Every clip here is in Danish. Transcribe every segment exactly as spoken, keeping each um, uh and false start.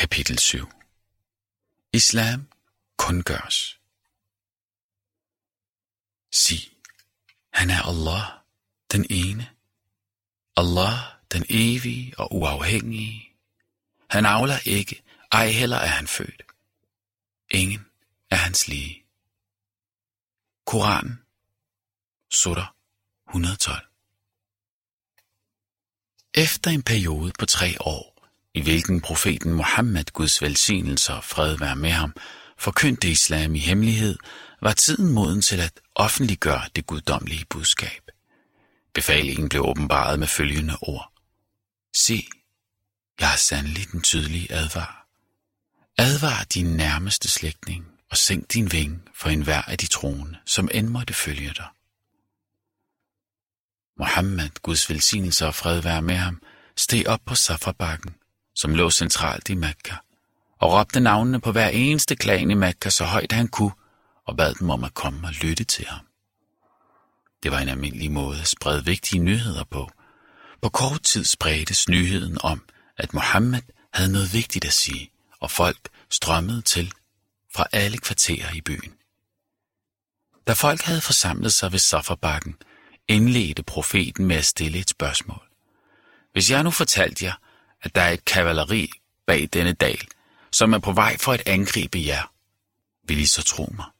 Kapitel syv. Islam kundgøres. Sig, han er Allah, den ene. Allah, den evige og uafhængige. Han avler ikke, ej heller er han født. Ingen er hans lige. Koranen, surah et hundrede og tolv. Efter en periode på tre år, i hvilken profeten Muhammed, Guds velsignelser og fred være med ham, forkyndte islam i hemmelighed, var tiden moden til at offentliggøre det guddommelige budskab. Befalingen blev åbenbaret med følgende ord. Se, jeg har sandelig den tydelige advar. Advar din nærmeste slægtning og sænk din vinge for enhver af de troende, som end måtte følge dig. Muhammed, Guds velsignelser og fred være med ham, steg op på Safabakken, som lå centralt i Mekka, og råbte navnene på hver eneste klan i Mekka så højt han kunne, og bad dem om at komme og lytte til ham. Det var en almindelig måde at sprede vigtige nyheder på. På kort tid spredtes nyheden om, at Muhammed havde noget vigtigt at sige, og folk strømmede til fra alle kvarterer i byen. Da folk havde forsamlet sig ved Safabakken, indledte profeten med at stille et spørgsmål. Hvis jeg nu fortalte jer, at der er et kavaleri bag denne dal, som er på vej for at angribe jer, vil I så tro mig?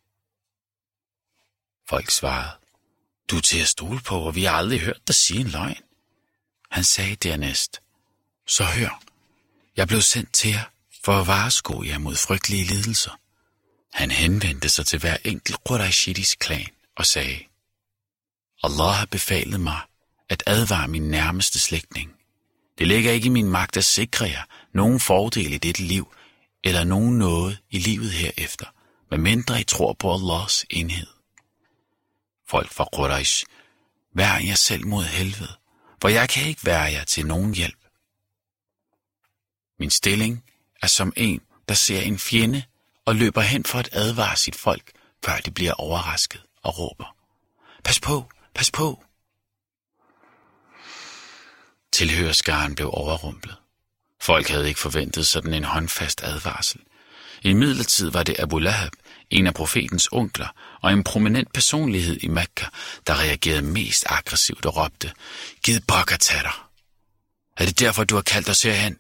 Folk svarede, du er til at stole på, og vi har aldrig hørt dig sige en løgn. Han sagde dernæst, så hør, jeg blev sendt til jer for at varesko jer mod frygtelige lidelser. Han henvendte sig til hver enkelt Quraishitisk klan og sagde, Allah har befalet mig at advare min nærmeste slægtning. Det ligger ikke i min magt at sikre jer nogen fordel i dette liv, eller nogen noget i livet herefter, medmindre I tror på Allahs enhed. Folk fra Quraysh, værn jer selv mod helvede, for jeg kan ikke være jer til nogen hjælp. Min stilling er som en, der ser en fjende og løber hen for at advare sit folk, før de bliver overrasket og råber, pas på, pas på. Tilhørerskaren blev overrumplet. Folk havde ikke forventet sådan en håndfast advarsel. I midlertid var det Abu Lahab, en af profetens onkler og en prominent personlighed i Mekka, der reagerede mest aggressivt og råbte, Gid pokker tage dig. Er det derfor, du har kaldt os herhen?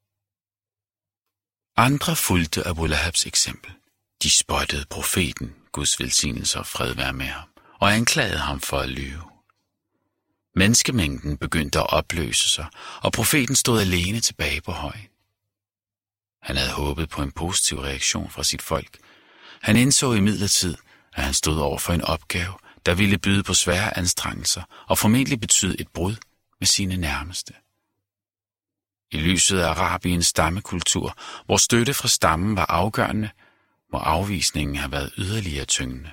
Andre fulgte Abu Lahabs eksempel. De spottede profeten, Guds velsignelse og fred være med ham, og anklagede ham for at lyve. Menneskemængden begyndte at opløse sig, og profeten stod alene tilbage på højen. Han havde håbet på en positiv reaktion fra sit folk. Han indså imidlertid, at han stod over for en opgave, der ville byde på svære anstrengelser og formentlig betyde et brud med sine nærmeste. I lyset af Arabiens stammekultur, hvor støtte fra stammen var afgørende, må afvisningen have været yderligere tyngende.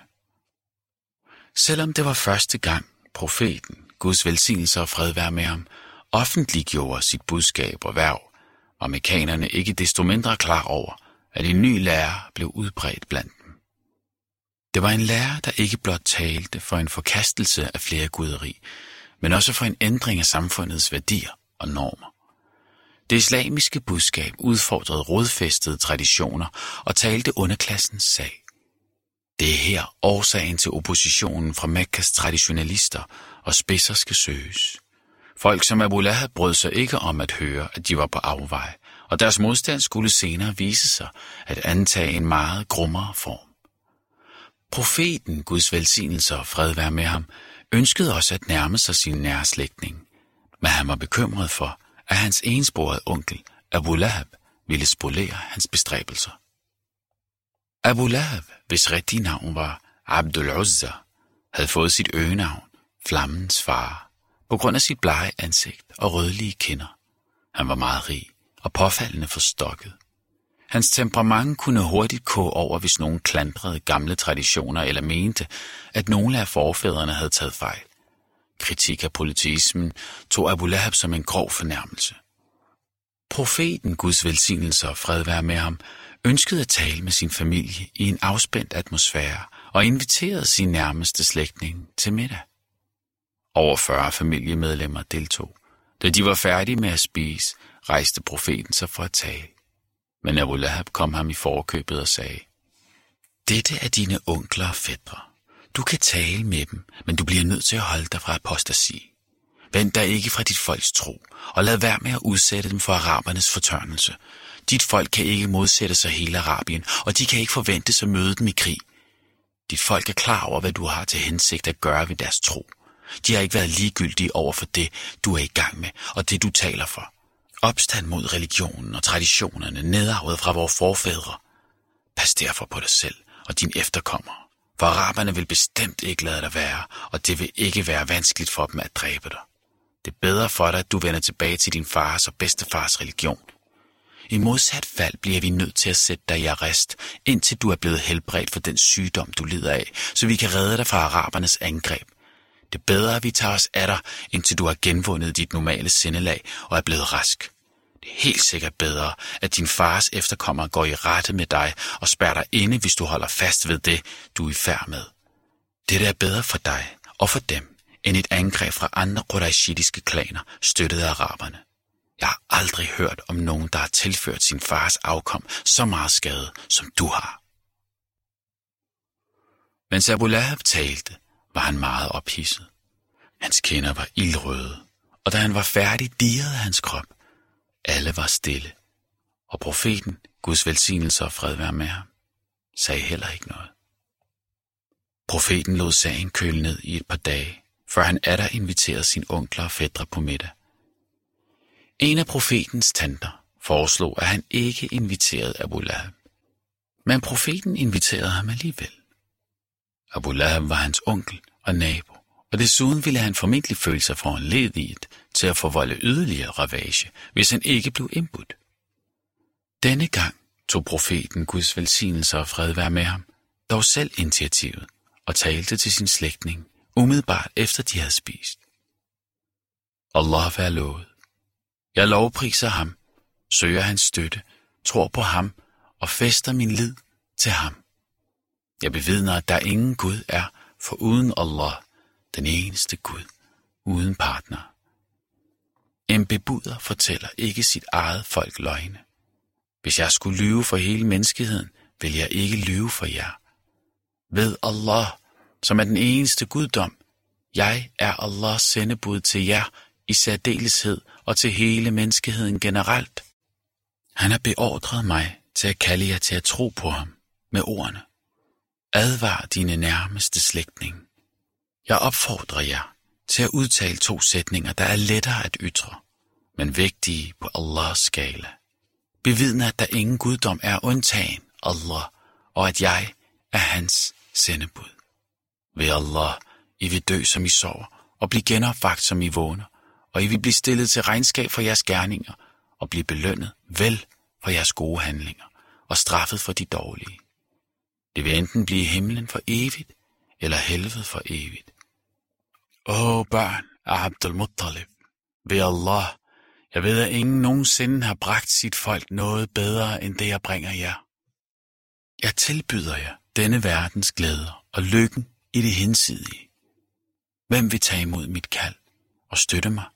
Selvom det var første gang, profeten, Guds velsignelse og fred være med ham, offentliggjorde sit budskab og værv, var amerikanerne ikke desto mindre klar over, at en ny lærer blev udbredt blandt dem. Det var en lærer, der ikke blot talte for en forkastelse af flere guderi, men også for en ændring af samfundets værdier og normer. Det islamiske budskab udfordrede rodfæstede traditioner og talte underklassens sag. Det er her årsagen til oppositionen fra Mekkas traditionalister og spidser skal søges. Folk som Abu Lahab brød sig ikke om at høre, at de var på afvej, og deres modstand skulle senere vise sig at antage en meget grummere form. Profeten, Guds velsignelse og fred være med ham, ønskede også at nærme sig sin nære slægtning, men han var bekymret for, at hans ensporede onkel, Abu Lahab, ville spolere hans bestræbelser. Abu Lahab, hvis rigtige navn var Abdul Uzza, havde fået sit øgenavn, Flammens far, på grund af sit blege ansigt og rødlige kinder. Han var meget rig og påfaldende forstokket. Hans temperament kunne hurtigt koge over, hvis nogen klandrede gamle traditioner eller mente, at nogle af forfædrene havde taget fejl. Kritik af politismen tog Abu Lahab som en grov fornærmelse. Profeten, Guds velsignelse og fred være med ham, ønskede at tale med sin familie i en afspændt atmosfære og inviterede sin nærmeste slægtning til middag. Over fyrre familiemedlemmer deltog. Da de var færdige med at spise, rejste profeten sig for at tale. Men Abu Lahab kom ham i forkøbet og sagde: Dette er dine onkler og fætre. Du kan tale med dem, men du bliver nødt til at holde dig fra apostasi. Vend dig ikke fra dit folks tro, og lad være med at udsætte dem for arabernes fortørnelse. Dit folk kan ikke modsætte sig hele Arabien, og de kan ikke forventes at møde dem i krig. Dit folk er klar over, hvad du har til hensigt at gøre ved deres tro. De har ikke været ligegyldige over for det, du er i gang med, og det, du taler for. Opstand mod religionen og traditionerne nedarvet fra vores forfædre. Pas derfor på dig selv og dine efterkommere, for araberne vil bestemt ikke lade dig være, og det vil ikke være vanskeligt for dem at dræbe dig. Det er bedre for dig, at du vender tilbage til din fars og bedstefars religion. I modsat fald bliver vi nødt til at sætte dig i arrest, indtil du er blevet helbredt for den sygdom, du lider af, så vi kan redde dig fra arabernes angreb. Det er bedre, at vi tager os af dig, indtil du har genvundet dit normale sindelag og er blevet rask. Det er helt sikkert bedre, at din fars efterkommere går i rette med dig og spærrer dig inde, hvis du holder fast ved det, du er i færd med. Dette er bedre for dig og for dem, end et angreb fra andre quraishitiske klaner, støttet af araberne. Jeg har aldrig hørt om nogen, der har tilført sin fars afkom så meget skade, som du har. Mens Abu Lahab talte, var han meget ophidset. Hans kinder var ildrøde, og da han var færdig, dirrede hans krop. Alle var stille, og profeten, Guds velsignelse og fred være med ham, sagde heller ikke noget. Profeten lod sagen køle ned i et par dage, før han atter inviterede sine onkler og fætre på middag. En af profetens tanter foreslog, at han ikke inviterede Abu Lahab, men profeten inviterede ham alligevel. Abu Lahab var hans onkel og nabo, og desuden ville han formentlig føle sig foranlediget til at forvolde yderligere ravage, hvis han ikke blev indbudt. Denne gang tog profeten, Guds velsignelse og fred være med ham, dog selv initiativet og talte til sin slægtning umiddelbart efter de havde spist. Allah være lovet. Jeg lovpriser ham, søger hans støtte, tror på ham og fæster min lid til ham. Jeg bevidner, at der ingen Gud er for uden Allah, den eneste Gud, uden partner. En bebuder fortæller ikke sit eget folk løgne. Hvis jeg skulle lyve for hele menneskeheden, vil jeg ikke lyve for jer. Ved Allah, som er den eneste guddom, jeg er Allahs sendebud til jer i særdeleshed og til hele menneskeheden generelt. Han har beordret mig til at kalde jer til at tro på ham med ordene: Advar dine nærmeste slægtninge. Jeg opfordrer jer til at udtale to sætninger, der er lettere at ytre, men vægtige på Allahs skala. Bevidne, at der ingen guddom er undtagen Allah, og at jeg er hans sendebud. Ved Allah, I vil dø, som I sover, og blive genopvagt, som I vågner, og I vil blive stillet til regnskab for jeres gerninger, og blive belønnet vel for jeres gode handlinger, og straffet for de dårlige. Det vil enten blive himlen for evigt, eller helvede for evigt. Åh, børn af Abdul Muttalib, ved Allah, jeg ved, at ingen nogensinde har bragt sit folk noget bedre, end det jeg bringer jer. Jeg tilbyder jer denne verdens glæder og lykken i det hinsidige. Hvem vil tage imod mit kald og støtte mig?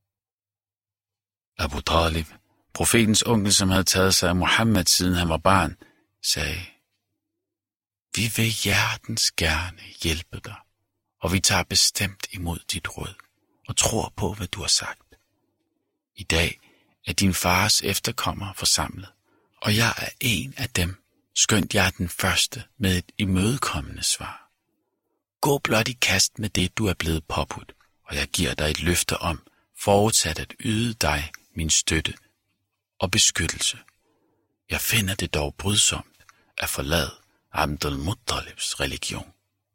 Abu Talib, profetens onkel, som havde taget sig af Muhammed siden han var barn, sagde: Vi vil hjertens gerne hjælpe dig, og vi tager bestemt imod dit råd og tror på, hvad du har sagt. I dag er din fars efterkommere forsamlet, og jeg er en af dem, skønt jeg er den første med et imødekommende svar. Gå blot i kast med det, du er blevet påbudt, og jeg giver dig et løfte om forudsat at yde dig min støtte og beskyttelse. Jeg finder det dog brydsomt at forlade Abdul Muttalibs religion.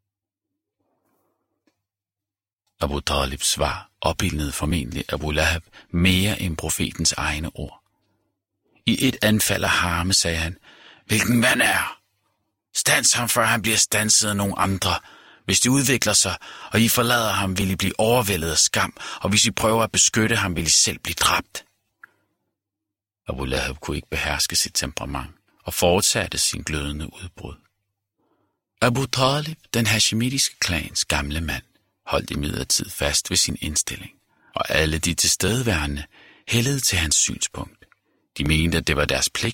Abu Talibs svar opildnede formentlig Abu Lahab mere end profetens egne ord. I et anfald af harme sagde han: Hvilken mand er? Stands ham, før han bliver standset af nogle andre. Hvis de udvikler sig, og I forlader ham, vil I blive overvældet af skam, og hvis I prøver at beskytte ham, vil I selv blive dræbt. Abu Lahab kunne ikke beherske sit temperament og fortsatte sin glødende udbrud. Abu Talib, den hashemitiske klans gamle mand, holdt imidlertid fast ved sin indstilling, og alle de tilstedeværende hældede til hans synspunkt. De mente, at det var deres pligt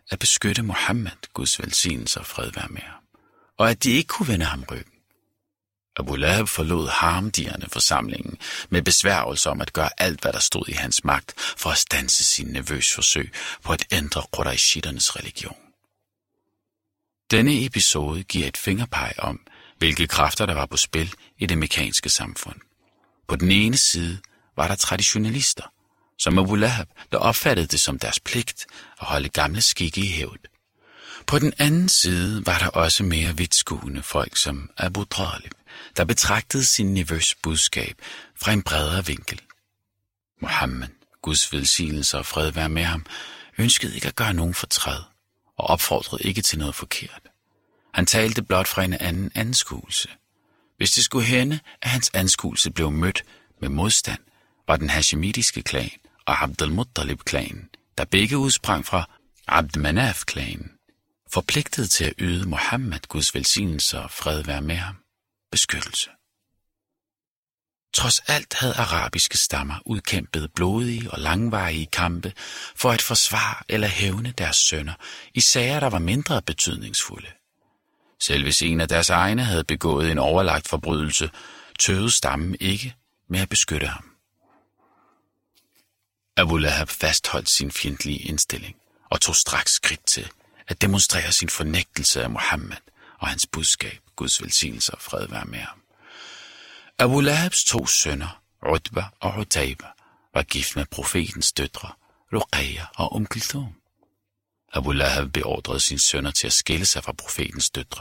at beskytte Muhammed, Guds velsignelse og fred være med ham, og at de ikke kunne vende ham ryggen. Abu Lahab forlod harmdirrende forsamlingen med besværgelser om at gøre alt, hvad der stod i hans magt for at standse sin nervøse forsøg på at ændre Quraishiternes religion. Denne episode giver et fingerpeg om, hvilke kræfter der var på spil i det mekkanske samfund. På den ene side var der traditionalister, som Abu Lahab, der opfattede det som deres pligt at holde gamle skikke i hævd. På den anden side var der også mere vidtskuende folk som Abu Talib, der betragtede sin nevøs budskab fra en bredere vinkel. Muhammed, Guds velsignelse og fred være med ham, ønskede ikke at gøre nogen fortræd og opfordrede ikke til noget forkert. Han talte blot fra en anden anskuelse. Hvis det skulle hænde, at hans anskuelse blev mødt med modstand, var den hashemitiske klan og Abd al-Muttalib-klanen, der begge udsprang fra Abd Manaf-klanen, forpligtet til at yde Muhammed, Guds velsignelse og fred være med ham, beskyttelse. Trods alt havde arabiske stammer udkæmpet blodige og langvarige kampe for at forsvare eller hævne deres sønner i sager, der var mindre betydningsfulde. Selv hvis en af deres egne havde begået en overlagt forbrydelse, tøvede stammen ikke med at beskytte ham. Abu Lahab fastholdt sin fjendtlige indstilling og tog straks skridt til at demonstrere sin fornægtelse af Muhammed og hans budskab, Guds velsignelse og fred være med ham. Abu Lahabs to sønner, Utba og Utayba, var gift med profetens døtre, Ruqayya og Umm Kulthum. Abu Lahab beordrede sine sønner til at skille sig fra profetens døtre.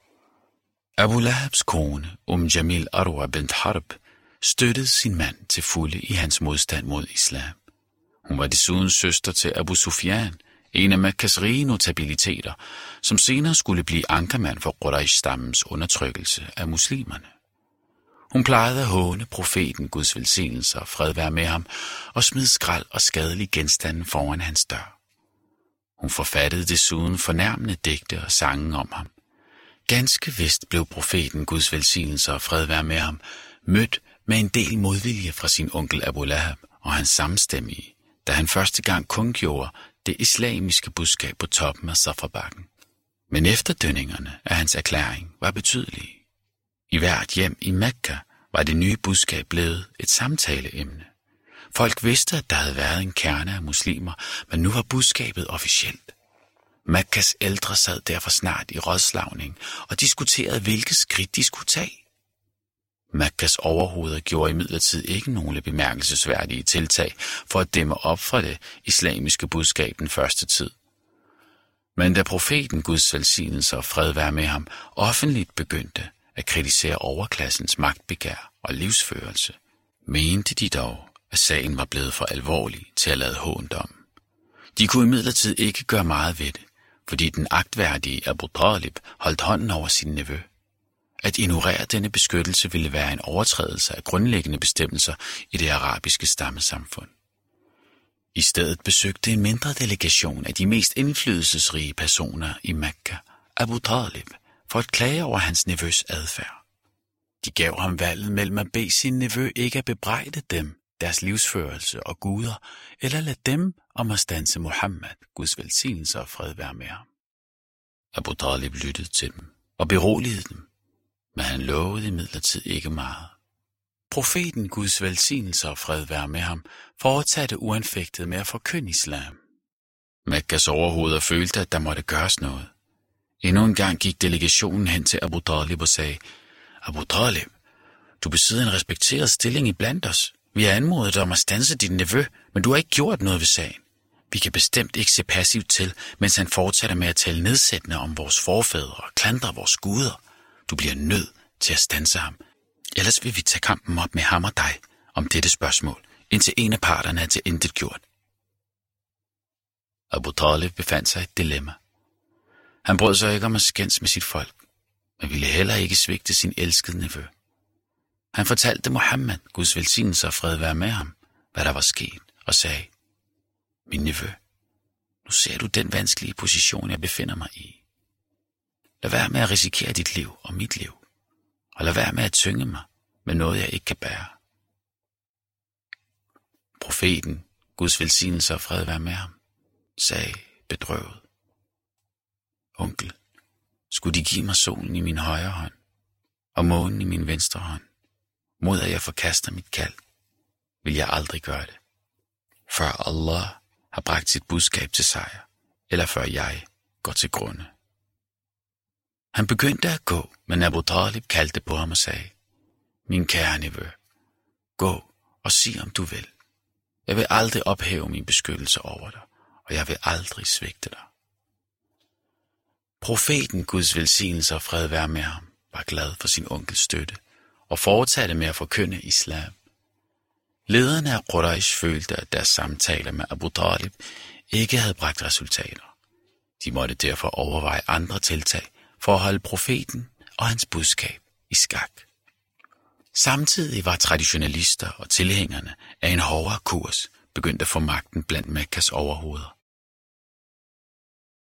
Abu Lahabs kone, Umm Jamil Arwa bint Harb, støttede sin mand til fulde i hans modstand mod islam. Hun var desuden søster til Abu Sufyan, en af Mekkas rige notabiliteter, som senere skulle blive ankermand for Quraysh-stammens undertrykkelse af muslimerne. Hun plejede at håne profeten, Guds velsignelse og fred være med ham, og smide skrald og skadelige genstande foran hans dør. Hun forfattede desuden fornærmende digte og sange om ham. Ganske vist blev profeten, Guds velsignelse og fred være med ham, mødt med en del modvilje fra sin onkel Abu Lahab og hans samstemmige, da han første gang kundgjorde det islamiske budskab på toppen af Safabakken. Men efterdønningerne af hans erklæring var betydelige. I hvert hjem i Mekka var det nye budskab blevet et samtaleemne. Folk vidste, at der havde været en kerne af muslimer, men nu var budskabet officielt. Mekkas ældre sad derfor snart i rådslagning og diskuterede, hvilke skridt de skulle tage. Mekkas overhoveder gjorde imidlertid ikke nogle bemærkelsesværdige tiltag for at dæmme op for det islamiske budskab den første tid. Men da profeten, Guds velsignelse og fred være med ham, offentligt begyndte at kritisere overklassens magtbegær og livsførelse, mente de dog, at sagen var blevet for alvorlig til at lade hånt om. De kunne imidlertid ikke gøre meget ved det, fordi den agtværdige Abu Talib holdt hånden over sin nevø. At ignorere denne beskyttelse ville være en overtrædelse af grundlæggende bestemmelser i det arabiske stammesamfund. I stedet besøgte en mindre delegation af de mest indflydelsesrige personer i Mekka, Abu Talib, for at klage over hans nevøs adfærd. De gav ham valget mellem at bede sin nevø ikke at bebrejde dem, deres livsførelse og guder, eller lade dem om at standse Muhammed, Guds velsignelse og fred være med ham. Abu Talib lyttede til dem og beroligede dem, men han lovede imidlertid ikke meget. Profeten, Guds velsignelse og fred være med ham, fortsatte uanfægtet med at forkynde islam. Mekkas overhoveder følte, at der måtte gøres noget. Endnu en gang gik delegationen hen til Abu Talib og sagde, Abu Talib, du besidder en respekteret stilling i blandt os. Vi har anmodet dig om at standse din nevø, men du har ikke gjort noget ved sagen. Vi kan bestemt ikke se passivt til, mens han fortsætter med at tale nedsættende om vores forfædre og klandre vores guder. Du bliver nødt til at standse ham. Ellers vil vi tage kampen op med ham og dig om dette spørgsmål, indtil en af parterne er til intet gjort. Abu Talib befandt sig i et dilemma. Han brød sig ikke om at skændes med sit folk, men ville heller ikke svigte sin elskede nevø. Han fortalte Muhammed, Guds velsignelse og fred være med ham, hvad der var sket, og sagde, min nevø, nu ser du den vanskelige position, jeg befinder mig i. Lad være med at risikere dit liv og mit liv, og lad være med at tynge mig med noget, jeg ikke kan bære. Profeten, Guds velsignelse og fred være med ham, sagde bedrøvet, Onkel, skulle de give mig solen i min højre hånd og månen i min venstre hånd, mod at jeg forkaster mit kald, vil jeg aldrig gøre det, før Allah har bragt sit budskab til sejr, eller før jeg går til grunde. Han begyndte at gå, men Abu Talib kaldte på ham og sagde, min kære nevø, gå og sig om du vil. Jeg vil aldrig ophæve min beskyttelse over dig, og jeg vil aldrig svigte dig. Profeten, Guds velsignelse og fred være med ham, var glad for sin onkels støtte og fortsatte med at forkynde islam. Lederne af Quraysh følte, at deres samtaler med Abu Talib ikke havde bragt resultater. De måtte derfor overveje andre tiltag for at holde profeten og hans budskab i skak. Samtidig var traditionalister og tilhængerne af en hårdere kurs begyndt at få magten blandt Mekkas overhoveder.